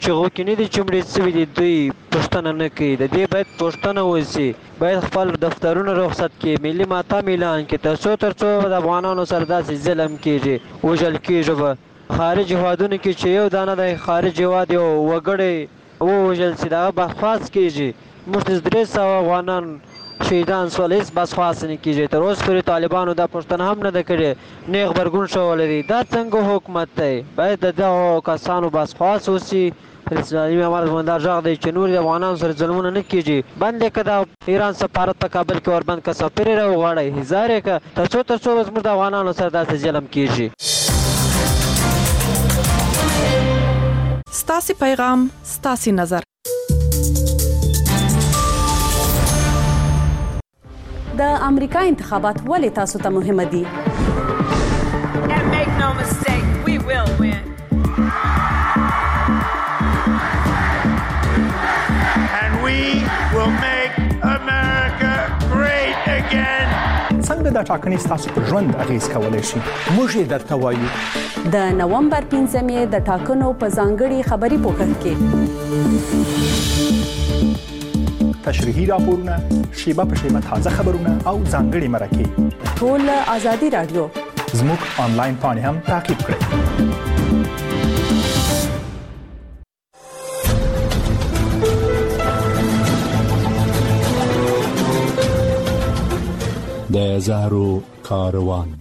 چې غوکې نه دي چې مړې سوي دي دوی پوښتنه نه کوي. د دې باید پوښتنه وشي، باید خپل دفترونه رخصت کړي، ملي ماتم اعلان کړي، تر څو د افغانانو سره داسې ظلم کېږي، وژل کېږي به خارج هېوادونو کې چې یو دانه د خارج هېواد یو وګړی ووژل شي د هغه بحث کېږي. موږ 300 افغانان شهیدان سول، هېڅ بحث نه کېږي. تر اوسه پورې طالبانو دا پوښتنه هم نه ده کړې، نه یې غبرګون ښوولی دی. دا څنګه حکومت دی؟ باید د دغو کسانو بحث وشي. اسلامي امارت زموږ دا غږ دی چې نور د افغانانو سره ظلمونه نه کېږي. بند یې که د ایران سفارت په کابل کې وربند که، سفیر یې راوغواړئ، هزار یې که، تر څو زموږ د افغانانو سره داسې ظلم کېږي. ستاسې پیغام، ستاسې نظر. د امریکا انتخابات ولې تاسو ته مهمه دي؟ And make no mistake, we will win. And we will make America great again. څنګه دا ټاکنې ستاسو پر ژوند اغیز کولی شي؟ موږ یې درته وایو. د نومبر 15 د ټاکنو په ځانګړي خبري پوښښ کې تشریحي راپورونه، شیبه په شیبه تازه خبرونه او ځانګړي مرکې ټول آزادي رادیو زموږ آنلاین پاڼې هم تعقیب کړئ. د زهرو کاروان.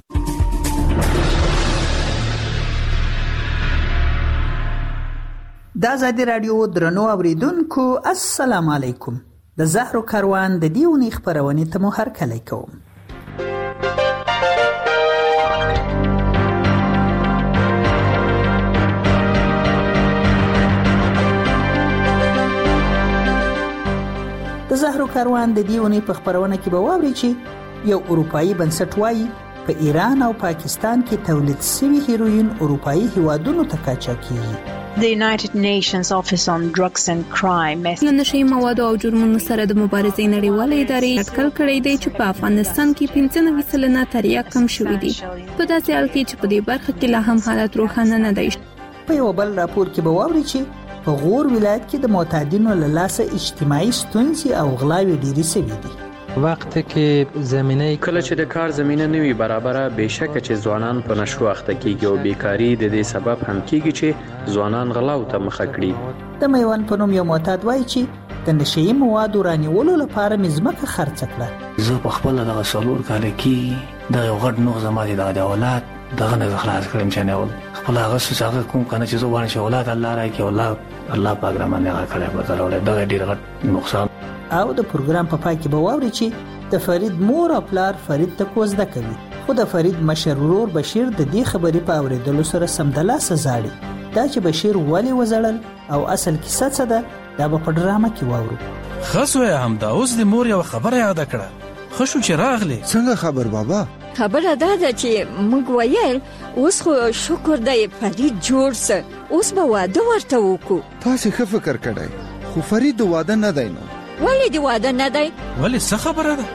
د آزادي رادیو درنو اوریدونکو السلام علیکم. د زهرو کاروان د دیونی خبرونه ته مو هرکلی کوم. د زهرو کاروان د دیونی په خبرونه کې به واوري چې یو اروپאי بنسټ وايي په ایران او پاکستان کې تولید شوی هیروین اروپאי هیوادونو ته قاچاق کیږي. The United Nations Office on Drugs and Crime له نشي موادو او جرمونو سره د مبارزې نړیوالې ادارې اټکل کړی دی چې په افغانستان کې 95% تریا کم شوې دي. په داسې حال کې چې په دې برخه کې لا هم حالت روښانه نه دی. په یو بل راپور کې به واوري چې په غور ولایت کې د معتادینو له لاسه اجتماعي ستونزې او غلاوې ډېرې شوې دي. وخت کې زمينه کله چې د کار زمينه نوي برابره بهشکه چې ځوانان په نشو اخته کیږي او بیکاری د دې سبب هم کیږي چې ځوانان غلاو ته مخه کړي. د میوان په نوم یو معتاد وایي چې د نشي موادو رانیولو لپاره مزمکه خرڅ کړه. زه په خپل د غسلور کال کې د یو غټ نوغ زمادي د اولاد دغه نه خلاص کړم چې نه ول خپل هغه څه کوم کنه چې زه وانه اولاد الله راکړي الله پاک را باندې هغه کړی په دغه ډېر ډېر غټ نقصان. او د پروګرام په پای کې به واوري چې د فرید مور او پلار فرید ته کوزده کوي، خو د فرید مشر ورور بشیر د دې خبرې په اوریدلو سره سمدلاسه زاړي. دا چې بشیر ولی وزړل او اصل کیسه څه ده دا به په ډرامه کې واورو. خاصو هم دا اوس د مور یو خبره یاد کړه. خوشو چې راغلی. څنګه خبر بابا؟ خبره ده چې موږ ویل اوس خو شکر دی فرید جوړ سه، اوس به واده ورته وکړو. تاسو ښه فکر کړئ، خو فرید واده نه دی نو. ولې دی واده نه دی؟ ولې څه خبره ده؟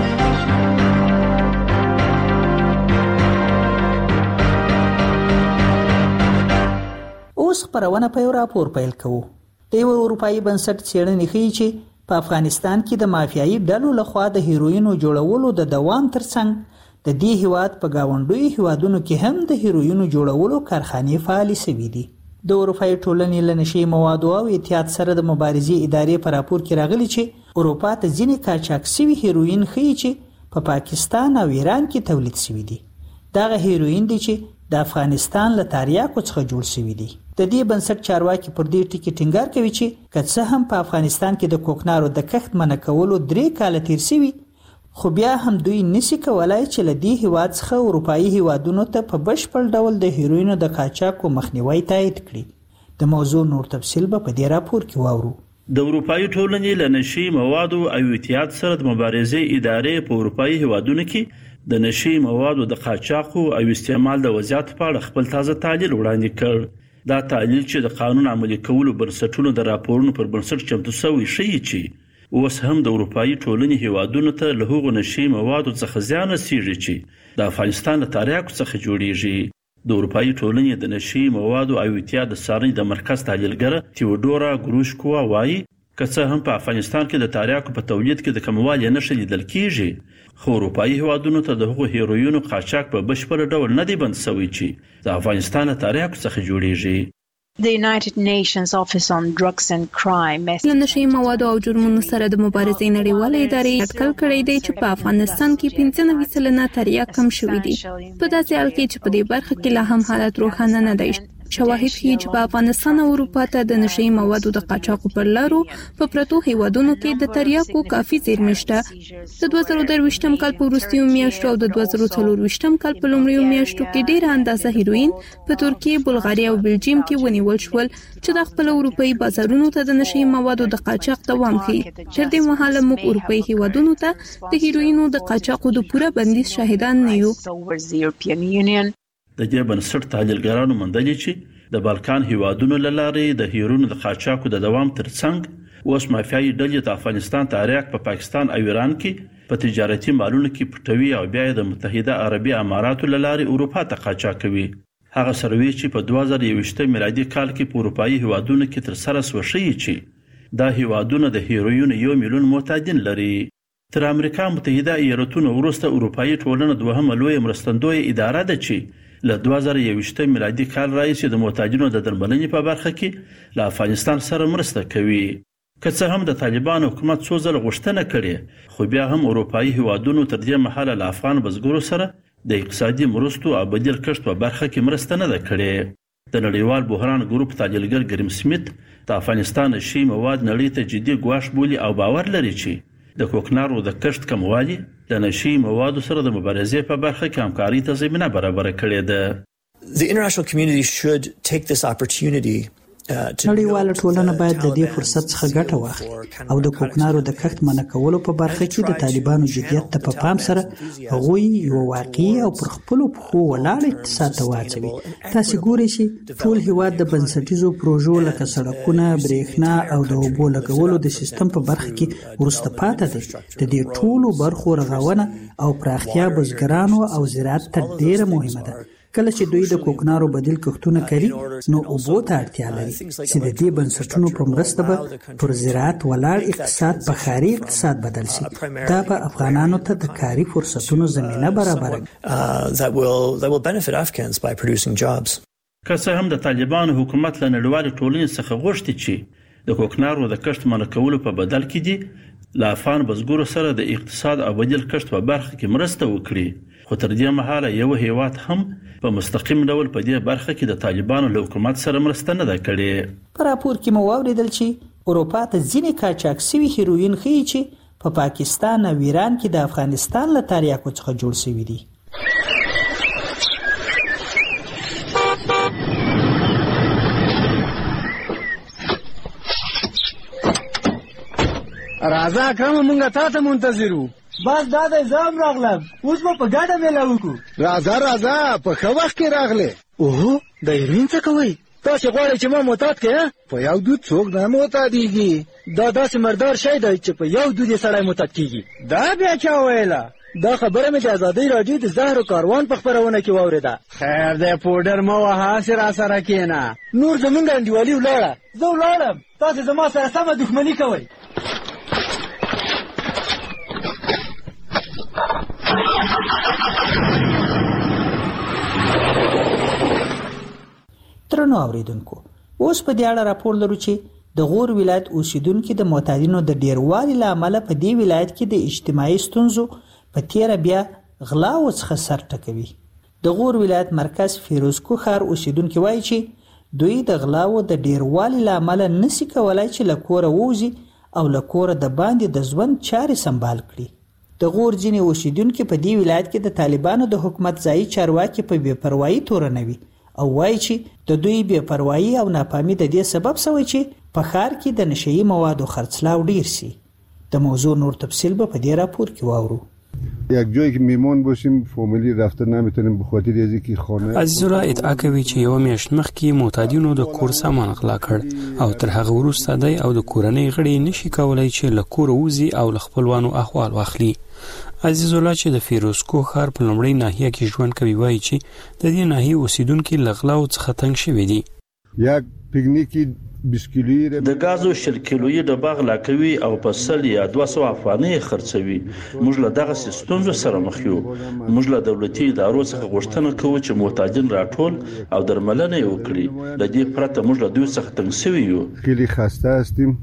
اوس خبرونه په یو راپور پیل کوو. د یو اروپאי بنسټ څېړنې ښیي چې په افغانستان کې د مافیایي ډلو لخوا د هیروینو جوړولو د دوام ترڅنګ د دې هیواد په گاونډوي هیوادونو کې هم د هیروینو جوړولو کارخانې فعالې شوي دي. د اروپאי ټولنې له نشي موادو او احتیاط سره د مبارزې ادارې په راپور کې راغلي چې اروپا ته ځینې قاچاق شوي هیروین ښیي چې په پاکستان او ایران کې تولید شوي دي. دغه هیروین دي چې د افغانستان له تریاکو څخه جوړ شوي دي. د دې بنسټ چارواکي پر دې ټکي ټینګار کوي چې که څه هم په افغانستان کې د کوکنارو د کښت منع کولو 3 کاله تیر شوي، خو بیا هم دوی نشي کولای چې له دې هیواد څخه اروپאי هیوادونو ته په بشپړ ډول د هیروینو د قاچاق مخنیوي تایید کړي. د موضوع نور تفصیل به په دې راپور کې واورو. د اروپאי ټولنې له نشي موادو او احتیاط سره د مبارزې ادارې په اروپאי هیوادونو کې د نشي موادو د قاچاق او استعمال د وضعیت په اړه خپل تازه تحلیل وړاندې کړ. دا تحلیل چې د قانون عملي کولو بنسټونو د راپورونو پر بنسټ چمتو شوی شي چې اوس هم د اروپאי ټولنې هیوادونو ته له هغو نشي موادو څخه زیان رسیږي چې د افغانستان له تاریخ څخه جوړیږي. د اروپאי ټولنې د نشي موادو او اعتیاد د څارنې د مرکز تحلیلګر تیودورا ګروشکوا وایي که څه هم په افغانستان کې د تریاکو په تولید کې د کموالي نښې لیدل کیږي خو اروپאי هیوادونو ته د هغو هیروینو قاچاق په بشپړ ډول نه دی بند شوی چې د افغانستان له تریاکو څخه جوړیږي. The United Nations Office on Drugs and Crime له نشي موادو او جرمونو سره د مبارزې نړیوالې ادارې اټکل کړی دی چې په افغانستان کې 95% تریاک کم شوی دي. په داسې حال کې چې په دې برخه کې لا هم حالت روښانه نه دی. شواهد ښیي چې په افغانستان او اروپا ته د نشي موادو د قاچاقو پر لارو په پرتو هیوادونو کې د تریاکو کافي زیرمې شته. د 2023م کال په وروستیو میاشتو او د 2024م کال په لومړیو میاشتو کې ډېره اندازه هیروین په ترکیه، بلغاریا او بلجیم کې ونیول شول چې د خپل اروپאי بازارونو ته د نشي موادو د قاچاق دوام کوي. تر دې مهاله موږ اروپאי هیوادونو ته د هیروینو د قاچاقو د پوره بندیز شاهدان نه یو. د دې بنسټ تحلیلګرانو موندلي چې د بالکان هیوادونو له لارې د هیروینو د قاچاقو د دوام ترڅنګ اوس مافیایي ډلې د افغانستان تریاک په پاکستان او ایران کې په تجارتي مالونو کې پټوي او بیا د متحده عربي اماراتو له لارې اروپا ته قاچاق کوي. هغه سروي چې په 2021 میلادي کال کې په اروپאי هیوادونو کې تر سره وشي چې دا هیوادونه د هیروین 1 میلیون معتادین لري. تر امریکا متحده ایالاتونو وروسته اروپאי ټولنه دوهمه لوی مرستندوی اداره ده چې له 2021 میلادي کال راهیسې د معتادینو د درملنې په برخه کې له افغانستان سره مرسته کوي. که څه هم د طالبان حکومت څو ځله غوښتنه کړې خو بیا هم اروپאי هیوادونو تر دې مهاله له افغان بزګرو سره د اقتصادي مرستو او بدیل کښت په برخه کې مرسته نه ده کړې. د نړیوال بحران ګروپ تحلیلګر ګریم سمیت د افغانستان نشي مواد نړۍ ته جدي ګواښ بولي او باور لري چې د کوکنارو د کښت کموالی د نشي موادو سره د مبارزې په برخه کې همکاري ته زمینه برابر کړې ده. The international community should take this opportunity نړیواله ټولنه باید د دې فرصت څخه ګټه واخلي او د کوکنارو د کښت منع کولو په برخه کې د طالبانو جديت ته په پام سره هغوی یو واقعي او پر خپل پخو ولاړ اقتصاد ته واچوي. تاسو ګورئ چې ټول هیواد د بنسټیزو پروژو لکه سړکونه، برېښنا او د اوبو لګولو د سیستم په برخه کې ورسته پاتې دي. د دې ټولو برخو رغونه او پراختیا بزګرانو او زراعت ته ډیره مهمه ده. کله چې دوی د کوکنارو بدیل کښتونه کوي نو اوبو ته اړتیا لري چې د دې بنسټونو په مرسته به پر زراعت ولاړ اقتصاد په ښاري اقتصاد بدل شي. دا به افغانانو ته د کاري فرصتونو زمینه برابروي. that will benefit Afghans by producing jobs. که څه هم د طالبانو حکومت له نړیوالې ټولنې څخه غوښتي چې د کوکنارو د کښت منع کولو په بدل کې دي له افغان بزګرو سره د اقتصاد او بدیل کښت په برخه کې مرسته وکړي. خو تر دې مهاله یو هیواد هم په مستقیم ډول په دې برخه کې د طالبانو له حکومت سره مرسته نه ده کړې. په راپور کې مو واوریدل چې اروپا ته ځینې قاچاق شوي هیروین ښیي چې په پاکستان او ایران کې د افغانستان له تریاکو څخه جوړ شوي دي. راځه اکرم مونږه تا ته منتظر وو. بس دا د زام راغلم اوس په ګډه میله وکړو. راځه په ښه وخت کې راغله. اوه د هیروین څه کوي؟ تاسو غواړئ چې ما معتاد کړئ؟ په یو دود څوک نه معتادیږي. دا داسې مردار شی دی چې په یو دود یې سړی معتاد کیږي. دا بیا چا ویله؟ دا خبره مې د ازادۍ راډیو د زهرو کاروان په خپرونه کې واورېده. خیر دی پوډر مه وهه هسې راسره کښېنه. نور زمونږ انډیوالي ولاړه. زه ولاړم تاسې زما سره سمه دښمني کوئ. درنو اوریدونکو اوس په دې اړه راپور لرو چې د غور ولایت اوسیدونکو د معتادینو د ډیروالي لامل په دې ولایت کې د اجتماعي ستونزو په تیر بیا غلا او څخه سر ټکوي. د غور ولایت مرکز فیروزکو ښار اوسیدونکو وایي چې دوی د غلا او د ډیروالي لامل نشي کولای چې له کوره ووځي او له کوره د باندې د ژوند چارې سمبال کړي. د غور ځینې اوسیدونکو په دې ولایت کې د طالبانو د حکومت ځایي چارواکي په بې پروايي تورنوي او وایي چې د دوی بې پروايي او ناپامي د دې سبب شوی چې په ښار کې د نشئی موادو خرڅلاو ډیر شي. د موضوع نور تفصیل به په دې راپور کې واورو. یک جایی که میمون باشیم فامیلی رفته نمیتونیم به خاطر از اینکه خانه عزیزولا ادعا کوي چې یو میاشت مخکې معتادینو د کور سامان غلا کړ او تر هغه وروسته دی او د کورنۍ غړي نشي کولای چې له کور وځي او له خپلوانو احوال واخلي. عزیز الله چې د فیروزکوه ښار په لومړۍ ناحیه کې ژوند کوي وایي چې د دې ناحیې اوسیدونکي له غلاو څخه تنګ شوي دي. یک پیکنیکی 20 کیلویی د غازو 20 کیلویی د باغ لا کوي او په سل یا 200 افغانۍ خرڅوي. موږ له دغه ستونزو سره مخ یو. موږ له دولتي ادارو څخه غوښتنه کوو چې محتاجین راټول او درملنه وکړي. د دې پرته موږ له دوی څخه تنګ شوي یو. خیلی خسته هستیم.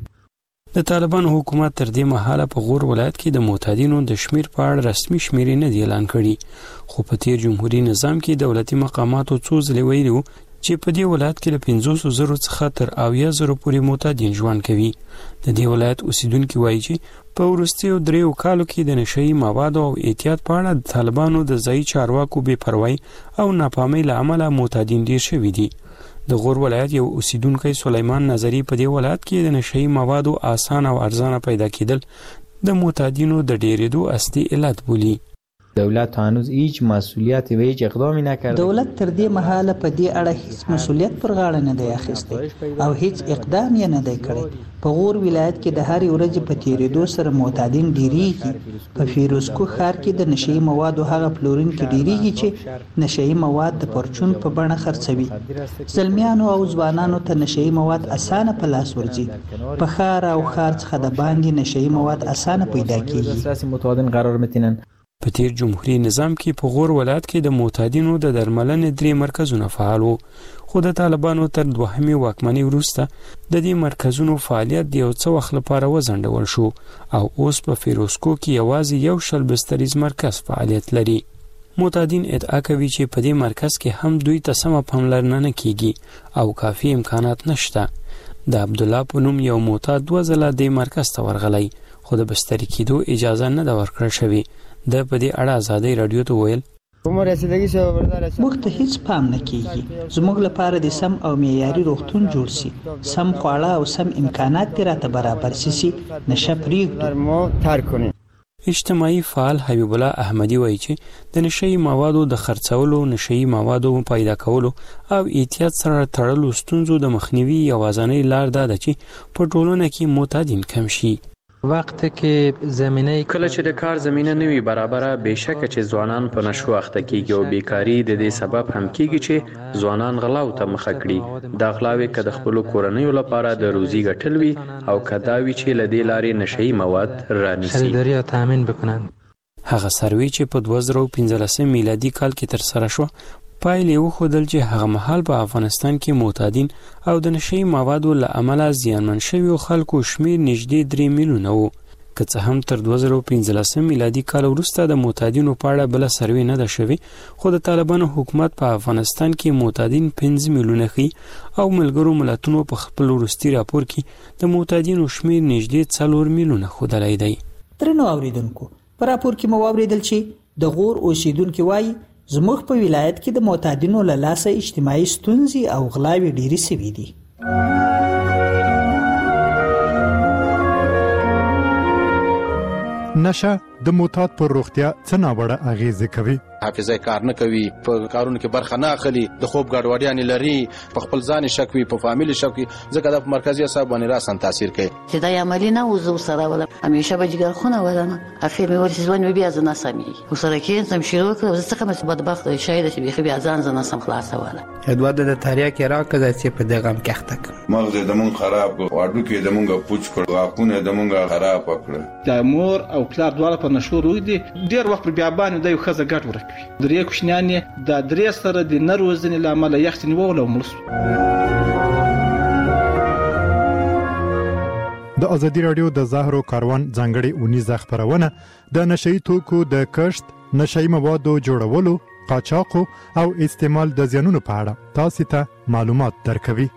د طالبانو حکومت تر دې مهاله په غور ولایت کې د معتادینو د شمیر په اړه رسمي شمیرې نه دی اعلان کړي، خو په تیر جمهوریت نظام کې دولتي مقاماتو څو ځله ویلي وو چې په دې ولایت کې له 500,000 څخه تر 80,000 پورې معتادین ژوند کوي. د دې ولایت اوسیدونکي وایي چې په وروستیو 3 کالو کې د نشئی موادو او احتیاط په اړه د طالبانو د ځایي چارواکو بې پروايي او ناپامۍ له امله معتادین ډیر شوي دي. د غور ولایت یو اوسیدونکی سلیمان نظری په دې ولایت کې د نشئی موادو آسان او ارزانه پیدا کېدل د معتادینو د ډیرېدو اصلي علت بولي. دولت هنوز هیچ مسئولیت و هیچ اقدامی نکرده. دولت تر دې مهاله په دې اړه هیڅ مسئولیت پر غاړه نه دی اخیستی او هیڅ اقدام یې نه دی کړی. په غور ولایت کې د هر ورځې په تیریدو سره معتادین ډیریږي. په فیروزکوه ښار کې د نشئی موادو هغه پلورونکي ډیریږي چې نشئی مواد د پرچون په بڼه خرڅوي. زلمیانو او ځوانانو ته نشئی مواد اسانه په لاس ورځي. په ښار او ښار څخه د باندې نشئی مواد اسانه پیدا کیږي. معتادین قرار میتونن. په تیر جمهوریت نظام کې په غور ولایت کې د معتادینو د درملنې 3 مرکزونه فعال وو، خو د طالبانو تر دوهمې واکمنۍ وروسته د دې مرکزونو فعالیت د یو څه وخت لپاره وځنډول شو او اوس په فیروزکوه کې یوازې یو شل بستریز مرکز فعالیت لري. معتادین ادعا کوي چې په دې مرکز کې هم دوی ته سمه پاملرنه نه کیږي او کافي امکانات نشته. د عبدالله په نوم یو معتاد 2 ځله دې مرکز ته ورغلی، خو د بستري کېدو اجازه نه ده ورکړل شوې. د په دې اړه آزادۍ رادیو ته ویل موږ ته هیڅ پام نه کیږي. زموږ لپاره د سم او معیاري روغتون جوړ شي، سم خواړه او سم امکانات دې راته برابر شي، نشه پرېږدو. اجتماعي فعال حبیب الله احمدی وایي چې د نشئی موادو د خرڅولو، نشئی موادو پیدا کولو او احتیاط سره تړلو ستونزو د مخنیوي یوازینۍ لار ده چې په ټولنه کې معتادین کم شي. وقتی که زمینه کله چې د کار زمینه نوي برابره بهشکه چې ځوانان په نشو اخته کیږي او بیکاری د دې سبب هم کیږي چې ځوانان غلاو ته مخه کړي. دا غلاوې که د خپل کورنیو لپاره د روزي ګټل وي او کداوی چې له دې لارې نشئی مواد رانیسي خریداري او تامین بکنند. هغه سروې چې په 2015 میلادي کال کې تر سره شو پایلې وښودل چې هغه مهال په افغانستان کې معتادین او د نشئی موادو له امله زیانمن شویو خلکو شمیر نږدې 3 میلیونه وو. که څه هم تر 2015 میلادي کال وروسته د معتادینو په اړه بله سروې نه ده شوې، خو د طالبانو حکومت په افغانستان کې معتادین 5 میلیونه ښیي او ملګرو ملتونو په خپل وروستي راپور کې د معتادینو شمیر نږدې 4 میلیونه ښودلی دی. درنو اوریدونکو، په راپور کې مو واورېدل چې د غور اوسیدونکي وایي زموږ په ولایت کې د معتادینو له لاسه اجتماعي ستونزې او غلاوې ډېرې سوي دي. نشه د معتاد پر روغتیا څه ناوړه اغیزه کوي؟ حافظه کار نه کوي، په کارونو کې برخه نه اخلي، د خوب ګډوډیاں لري، په خپل ځان شک وي، په فامیل شک وي، ځکه د مرکزی اعصاب باندې راسن تاثیر کوي. چې دا عملی نه وزو سره ولا همیشه به جګر خونه ولنه اخر مې ورسې ځوان بیا ځنه سمي وسره کې سم شروع کړ څه کوم بدبخت شاید چې بیا ځان سم خلاص ولا ادواد د تاریخ راکړه چې په دغه کې تک مغز د مون خراب واډو کې د مونږه پوچ کړ واکونه د مونږه خراب کړ. د مور او پلار دواړه په نشو روي دي، ډیر وخت بیا باندې د یو خزه ګټ ورکوي. درې کوشنیانې د درې سره د نروزنې لامل یختنی وول او ملس. د ازادي رادیو د زهرو کاروان ځانګړي اونیزه خبرونه د نشئی توکو د کښت، نشئی موادو جوړولو، قاچاقو او استعمال د زیانونو په اړه تاسو ته معلومات درکوي.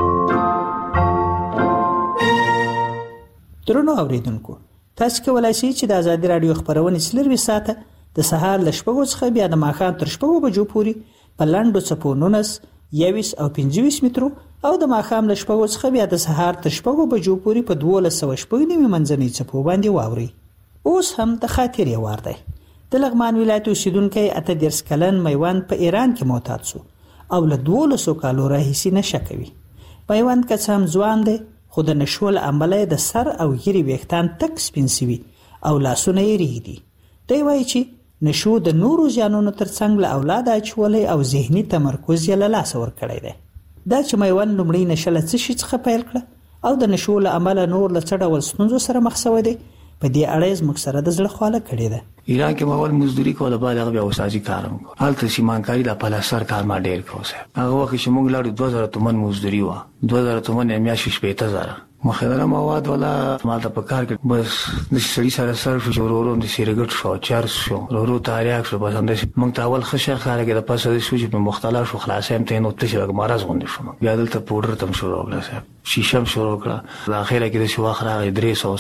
درنو اوریدونکو، تاسو کولای شئ چې د ازادي رادیو خبرونه سلروي ساته د سهار ل 8 څخه بیا د ماښام تر 8 بجو پورې په لاندو څپو 19 21 او 25 مترو او د ماښام ل 8 څخه بیا د سهار تر 8 بجو پورې په 1290 منځنۍ څپو باندې واوري. اوس هم د خاطرې وار دی. د لغمان ولایت اوسیدونکی 38 کلن میوند په ایران کې معتاد شو او له 12 کالو راهیسې نشه کوي. میوند که څه هم ځوان دی، خو د نشو له امله د سر او ګیرې ویښتان تک سپین سوي او لاسونه یې ریږدي. دی وایي چې نشو د نورو زیانونو ترڅنګ له اولاده اچولی او ذهني تمرکز یې له لاسه ورکړی دی. دا چې میوند لومړی نشه له څه شي څخه پیل کړه او د نشو له امله نور له څه ډول ستونزو سره مخ شوی دی، په دې اړه یې زموږ سره د زړه خواله کړې ده. ایران کې اول مزدوري کوله، بعد هغه بیا وساجي کار هم کوله. هلته سیمانکاري د پلاسر کار ما ډېر کوو صاحب. هغه وخت چې موږ لاړو 2000 تومن مزدوري وه، 2000 تومن یې میاشتې 18000. مخدره مواد ولا مالته په کار کې بس د سړي سره سر شو، ورورو د سیرګټ شو، چرس شو، ورورو تاریاک شو. بس همداسې موږ ته اول ښه ښه خلک د پاسه د سوچ په مختلف شو، خلاصې هم ته نو ته چې مرز غونډې شو. بیا دلته پوډر تم شروع کړه صاحب، شیشه هم شروع کړه. د اخره کې د شو واخ راغی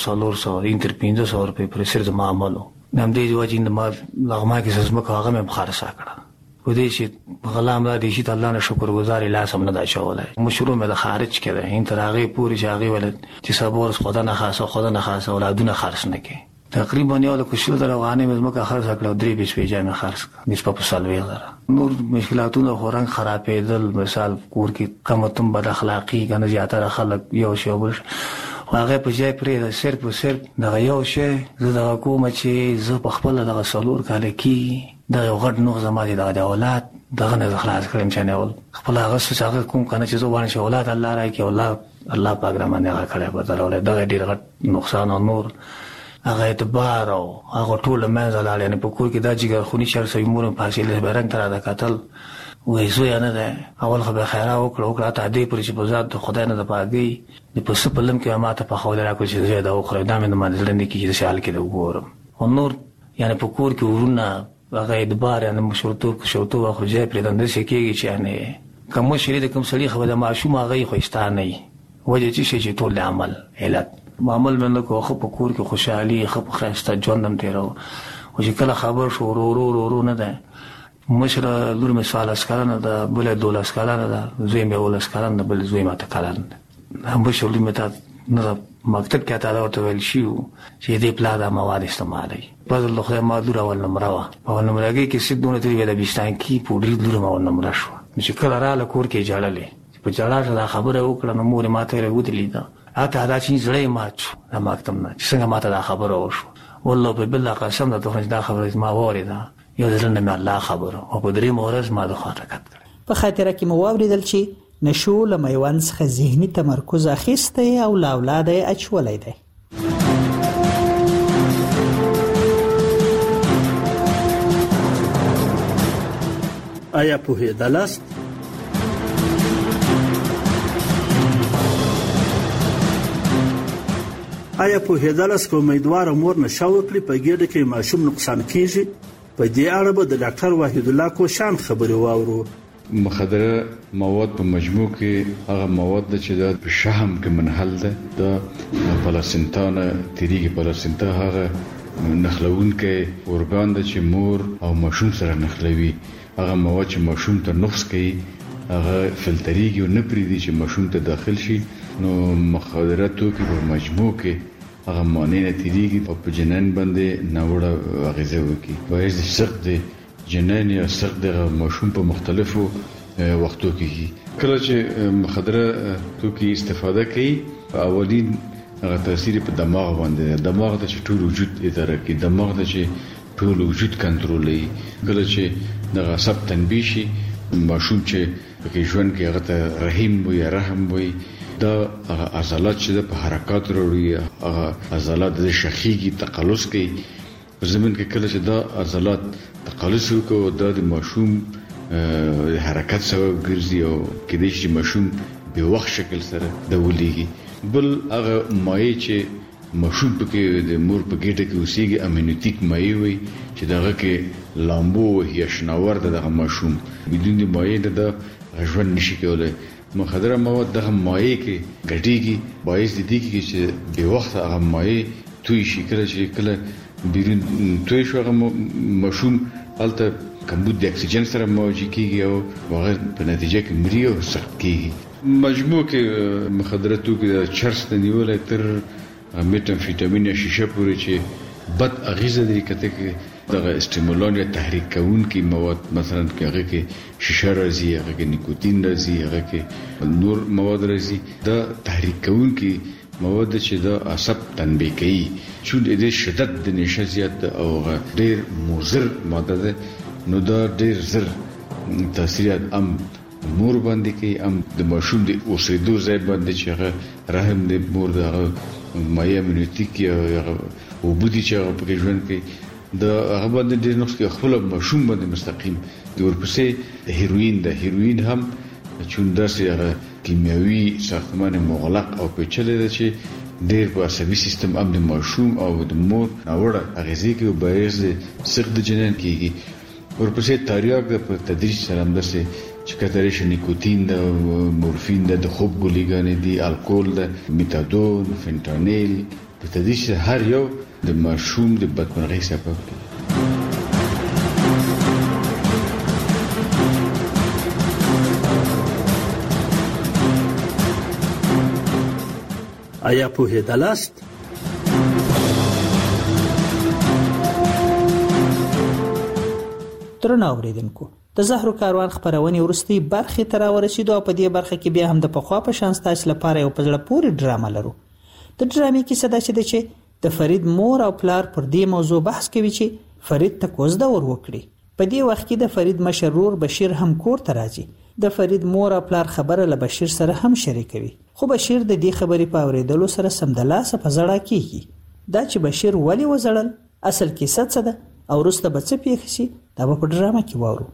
300 انتر 500 روپۍ پر سر د معاملو نام دی وجه د ما لغما کې زما هغه مې بخارسا کړه. و دې چې غلام را دي چې الله نه شکر گزار لازم نه دا شولای. مشروع مې د خارج کړه این ترغه پوری شاغي ولد چې صبر خدا نه خاصه اولادونه خرڅ نه کړي. تقریبا یو له کوشل دروانه مې زما خرڅ کړو 3 پیسې مې خرڅ نسبت په سالوي غره. نور مشکلاتونه خورنګ خرابېدل، مثال کور کې کمتم بد اخلاقی کنه زیاتره خلک یو شی وبل هغه په ځای پرې د صرف د یو شی زه د حکومت چې زه په خپل د سالور کال کې د یو غټ نوغ زمادي د اولاد دغه نه خلاص کړم چې نه ول خپل هغه څه هغه کوم کنه چې زه وانه چې اولاد الله راکې الله پاک را باندې هغه کړه په دروله دغه ډیر غټ نقصان او نور هغه اعتبار او هغه ټول منځ لاله نه په کور کې دا جګر خونی شر سوي مور په حاصل بیرنګ تر دا قتل وې زو یا نه ده اول خبر خیره وکړه ته دې پر چې په ذات د خدای نه د پاګي د پس په لم کې ماته په خوله راکړي چې زه دا وخره دا مې نه مانځل نه کیږي چې حال کې دا وګورم او نور یعنی په کور کې ورونه هغه اعتبار یعنی مشروطو واخو ځای پرې دند شي کېږي چې یعنی کوم شری د کوم سړي خبره معشوم هغه خوښتا نه وجه چې ټول عمل علت معمول باندې کوخه په کور کې خوشحالي خپ خسته ژوندم تیرو او چې کله خبر شو ورو نه ده مشر لور مثال اسکارانه ده بل دول اسکارانه ده زوی مې ول اسکارانه ده بل زوی ماته کاران هم بشولې مته نه مکتب کې تا دا ورته ویل شي چې دې پلا دا مواد استعمالي په الله خو ما دور اول نمبر اول نمبر کې چې دونه تری ویل بيستان کې پوډری دور ما اول نمبر شو چې کله رااله کور کې جړلې په جړا دا خبره وکړه نو مور ماته ودلې دا اته دا چې زړې ماچو دا مکتب نه چې څنګه ماته دا خبره وشو والله په بالله قسم دا ته دا خبره ما وریدا یو ځل نه الله خبره او په درې مورز ما د خاطر کړ په خاطر کې مو واوریدل چې نشو له میوند څخه ذهني تمرکز اخیسته او له اولاده اچولای دی. آیا پوهېدلاست که امیدواره مور نشه وکړي په ګېډه کې ماشوم نقصان کیږي؟ په دې اړه به د ډاکټر وحید الله کوشان خبرې واورو. مخدره مواد په مجموع کې هغه مواد چې د شحم کې منحل ده د پلاسنتا تیریږي. پلاسنتا هغه نخلون کې اورګان ده چې مور او ماشوم سره نخلوي. هغه مواد چې ماشوم ته نقص کوي هغه فلتریږي او نه پریږدي چې ماشوم ته داخل شي. نو مخدره توکي په مجموع کې هغه معنی نه تیریږي او په جنین باندې ناوړه اغیزه وکړي. باید سخت دي جنین یا سخت د ماشوم په مختلفو وختو کې کله چې مخدره توکي استفاده کوي اولین هغه تاثیر په دماغ باندې دماغ د ټول وجود اداره کوي. دماغ د ټول وجود کنټرولوي. کله چې د غصب تنبیه شي ماشوم چې په ژوند کې هغه ته رحیم وي رحم وي دا عضلات چې په حرکت وروړي هغه عضلات د شخیږي تقلص کوي. زمين کې کله چې دا عضلات تقلص وکړي د ماشوم حرکت سبب ګرځي او کله چې ماشوم په وخت شکل سره د ولېږي. بل هغه مایع چې ماشوم پکې د مور په ګډه کې اوسېږي امینوتیک مایع وي چې دغه کې لامبو یا شناور دغه ماشوم بدون د مایع د ژوند نشي کولای. مخدره مواد دغه مایع کې ګډيږي باعث دي چې په وخت هغه مایع توی شي. کله بیرون توی شو هغه ماشوم الته کمبود د اکسیجن سره موجي کیږي او هغه په نتیجه کې مري او سخت کیږي. مجموع کې مخدره توکي د چرس نه نیولای تر میتامفیټامین یا شیشه پورې چې بد اغیزه لري. کته کې دغه استیمولان یا تحریک کوونکي مواد مثلا هغه کې شیشه راځي، هغه کې نیکوتین راځي، هغه کې نور مواد راځي. دا تحریک کوونکي مواد چې د عصب تنبیه کوي چې د شدت د نشه زیات او ډیر مضر ماده ده نو دا ډیر زر تاثیرات مور باندې کوي د ماشوم د اوسېدو ځای باندې چې هغه رحم د مور د مایع امنیتیک او بودی چې هغه په ژوند کې د هغه باندې ډیر نقص کې خپل ماشوم باندې مستقیم د ورپسې هیروین هم چې داسې کیمیاوي ساختمان مغلق او پیچلې ده چې ډیر په عصبي سیستم د ماشوم او د مور ناوړه اغیزې کوي او باعث د سقط جنین کیږي ورپسې تریاک په تدریج سره همداسې چې کترې شي نیکوتین ده مورفین ده د خوب ګولېګانې دي الکول ده میتادون فنټانیل په تدریج هر یو د ماشوم د بدمرغۍ سبب کیږي. آیا پوهېدلاست؟ درنو اوریدونکو د زهرو کاروان خبرونې وروستۍ برخې ته راورسېدو او په دې برخه کې بیا هم د پخوا په شان ستاسو لپاره یو په زړه پورې ډرامه لرو. د ډرامې کیسه داسې ده چې د فرید مور او پلار پر دې موضوع بحث کوي چې فرید ته کوزده ور وکړي. په دې وخت کې د فرید مشر ورور بشیر هم کور ته راځي. د فرید مور او پلار خبره له بشیر سره هم شریکوي، خو بشیر د دې خبرې په اوریدلو سره سمدلاسه په زړه کېږي. دا چې بشیر ولې وزړل، اصل کیسه څه ده او وروسته به څه پیښ شي، دا به په ډرامه کې واورو.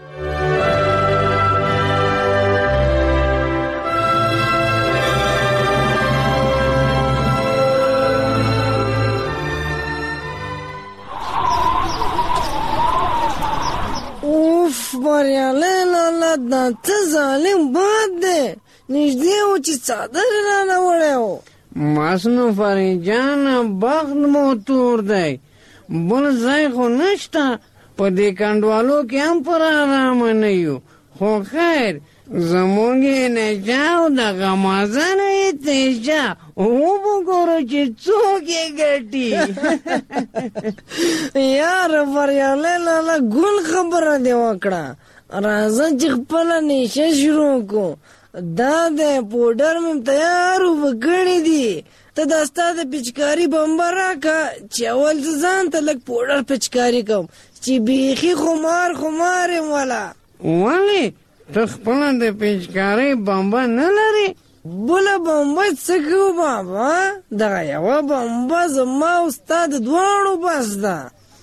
بریالی لالا دا ته ظالم باد دی، نږدې و چې څادر رانه وړی و. ماسنو فرید جانه بخت مو تور دی، بل ځای خو نشته، په دې کنډوالو کې هم پر آرامه نه یو. خو خیر زموږ یې نجا او دغه مازن یې تیجا وبګورو چې څوک یې ګټي. یاره بریالی لالا ګل خبره دې وکړه، راځه چې خپله نیشه شروع کو. دا دی پوډر مې تیار وکړي دي، ته دا ستا د پچکاري بمبه راکه چې اول زه ځان ته لږ پوډر پچکاري کوم چې بیخي خمار یم. والا ولې ته خپله د پچکارۍ بمبه نه لرې؟ بله بمبه څه کوو بابا، دغه یوه بمبه زما او ستا د دواړو بس ده.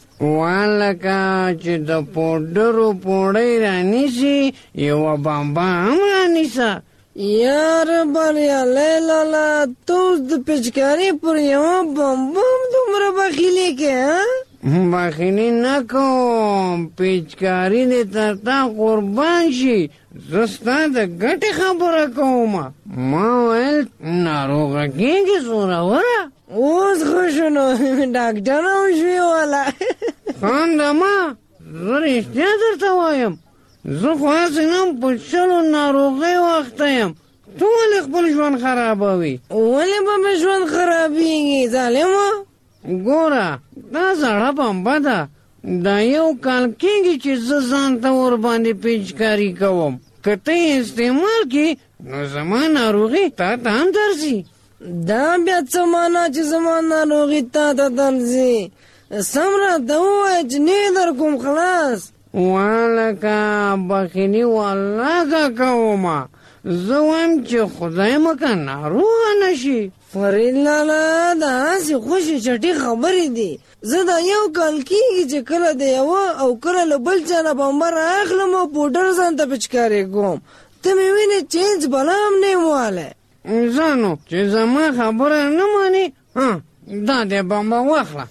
والکه چې د پوډرو پوړۍ رانیسي یوه بمبه هم رانیسه. یاره بریالی لالا ته اوس د پچکارۍ پر یوه بمبه هم دومره بخیلې کې؟ بخیلي نه کوم، پچکاري دې تر تا قربان شي، زه ستا د ګټې خبره کوم. ما ویل ناروغه کېږي زوروره. اوس ښه شو نو ډاکټر هم شوې والا. خانده ما زه رښتیا درته وایم، زه خو هسې نم په شلو ناروغۍ وخته یم. ته ولې خپل ژوند خرابوي؟ ولې به مې ژوند خرابېږي ظالمه؟ ګوره دا زړه بمبه ده، دا یو کال کېږي چې زه ځان ته ورباندې پچکاري کوم. که ته یې استعمال کړې نو زما ناروغي تا ته هم درځي. دا بیا څه معنا چې زما ناروغي تا ته درځي؟ سم راته ووایه چې نه یې در کوم خلاص. والکه بخیلي والله کومه، زه وایم چې خدای مکه ناروغه نه شي. فرید لالا دا هسې خوشې چټي خبرې دي. زه دا یو کال کېږي چې کله د یوه او کله له بل چا نه بمبه رااخلم او پوډر ځان ته پچکارې کوم. ته مې وینې چې هېڅ بلا هم نه یم والی. ځه نو چې زما خبره نه منې، دا دې بمبه واخله.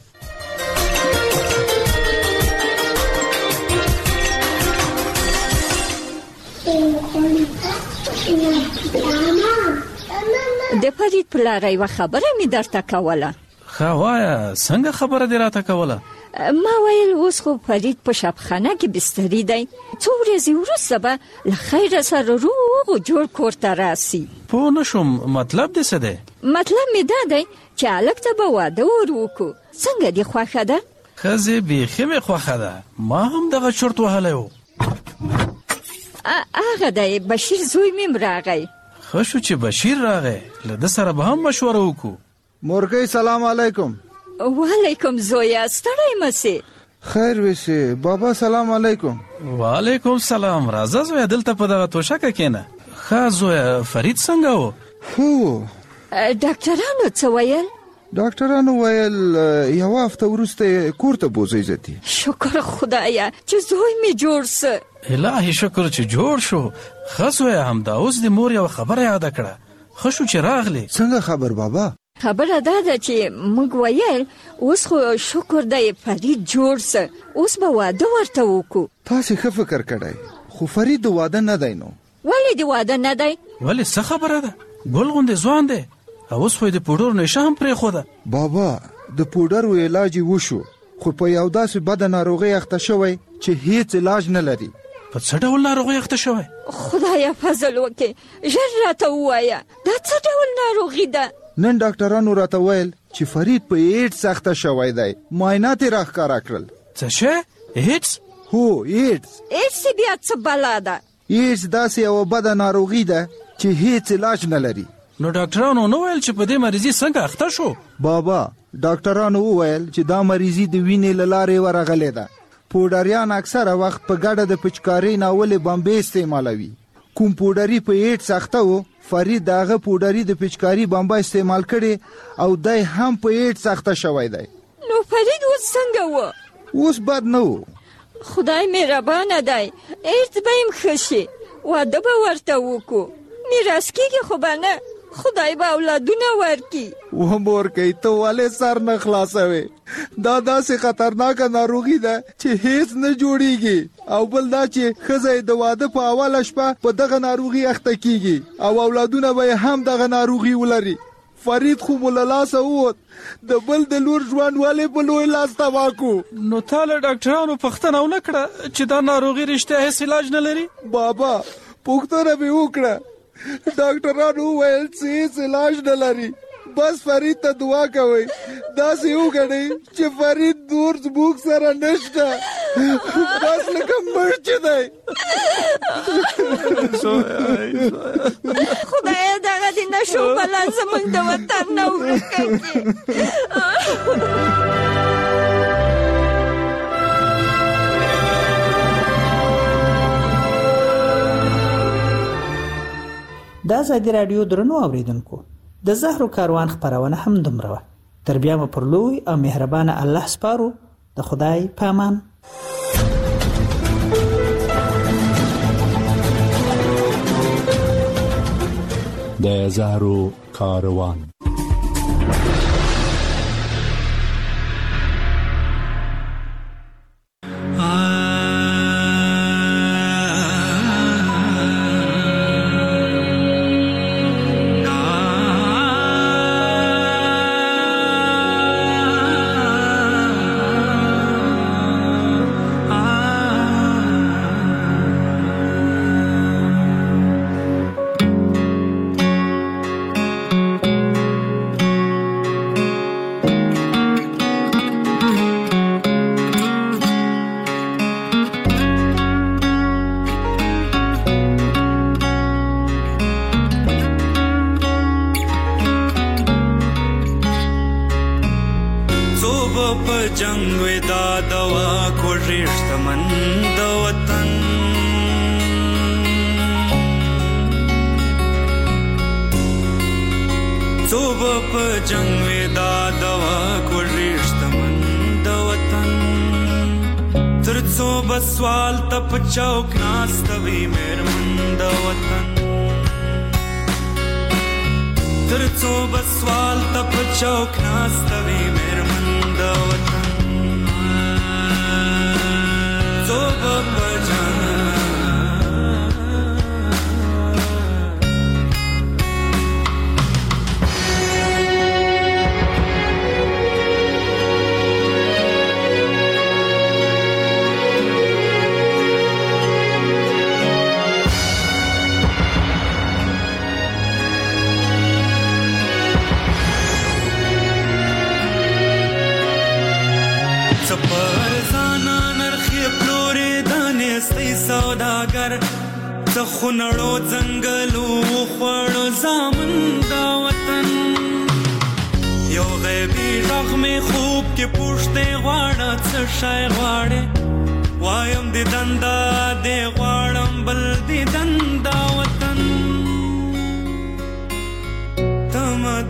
د فرید پلاره یوه خبره مې درته کوله. ښه وایه، څنګه خبره دې راته کوله؟ ما ویل اوس خو فرید په شبخانه کې بستري دی، څو ورځې وروسته به له خیره سره روغ او جوړ کور ته راسي. پوه نه شوم، مطلب دې څه دی؟ مطلب مې دا دی چې هلک ته به واده ور وکړو. څنګه دې خوښه ده؟ ښځې بیخي مې خوښه ده، ما هم دغه چرت وهلی و. هغه دی بشیر زوی مې راغی. ښه شو چې بشیر راغی، له ده سره به هم مشوره وکړو. مورګۍ سلام علیکم. وعلیکم زویا، ستړی مسی. خیر وسی بابا سلام علیکم. وعلیکم سلام. راځه زویا دلته په دغه توشکه کېنه. ښه زویا فرید څنګه و؟ هو ډاکټرانو څه ویل؟ ډاکټرانو ویل یوه هفته وروسته کور ته بوځئ زتي. شکر خدایا چې زوی مې جوړ سه. الهي شکر چې جوړ شو. ښه زویا همدا اوس د مور یوه خبره یاده کړه. ښه شو چې راغلی. څنګه خبر بابا؟ خبره دا ده چې موږ ویل اوس خو شکر دی فرید جوړ سه، اوس به واده ورته وکړو. تاسې ښه فکر کړی، خو فرید د واده نه دی. نو ولې د واده نه دی؟ ولې څه خبره ده؟ ګل غوندې ځوان دی، اوس خو یې د پوډرو نشه هم پرېښوده. بابا د پوډرو علاج یې وشو، خو په یو داسې بده ناروغۍ اخته شوی چې هیڅ علاج نه لري. په څه ډول ناروغۍ اخته شوی؟ خدایا فضل وکړي، ژر راته ووایه دا څه ډول ناروغي ده؟ نن ډاکټرانو راته ویل چې فرید په ایډز اخته شوی دی. معاینات یې راښکاره کړل. څه شی؟ ایډز؟ هو ایډز. ایډز بیا څه بلا ده؟ ایډز داسې یوه بده ناروغي ده چې هیڅ علاج نه لري. نو ډاکټرانو نو ویل چې په دې مریضي څنګه اخته شو؟ بابا ډاکټرانو وویل چې دا مریضي د وینې له لارې ورغلې ده. پوډریان اکثره وخت په ګډه د پچکارۍ ناولې بمبې استعمالوي. کوم پوډري په ایډز اخته و، فرید د هغه پوډري د پچکاري بمبه استعمال کړي او دی هم په ایډز اخته شوی دی. نو فرید اوس څنګه و؟ اوس بد نه و. خدای مهربانه دی، ایډز به یې ښه شي، واده به ورته وکړو. میراث کېږي خو به نه، خدای به اولادونه ورکي. و مورکۍ ته ولې سر نه خلاصوې؟ دا داسې خطرناکه ناروغي ده چې هیڅ نه جوړیږي. او بل دا چې ښځه د واده په اوله شپه په دغه ناروغي اخته کیږي او اولادونه به هم دغه ناروغي ولري. فرید خو مو له لاسه ووت، د بل د لور ژوند ولې په لوی لاس تباه کړو؟ نو تا له ډاکټرانو پوښتنه ونه کړه چې دا ناروغي رښتیا هیڅ علاج نه لري؟ بابا پوښتنه مې وکړه، ډاکټرانو وویل چې هیڅ علاج نه لري. بس فرید ته دعا کوئ، داسې وګڼئ چې فرید نور زموږ سره نشته، بس لکه مړ چې دی. خدایه دغه د نشو بلا زموږ د وطن نه ورکه کړي. د ازادي راډیو درنو اوریدونکو، د زهرو کاروان خپرونه هم دومره وه. تر بیا مو پر لوی او مهربانه الله سپارو. د خدای په امان. د زهرو کاروان. चौक नास्तवी मेरमंद वतन तरचो बसवाल तप चौक नास्तवी मेरमंद वतन जो बपजान سوداگر څخونړو ځنګلو خوړو زامن دا وطن یو غیبی غږ مې خوب کې پوښتې غواړه څه شی غواړې وایم د دندا د غواړم بل د دندا وطن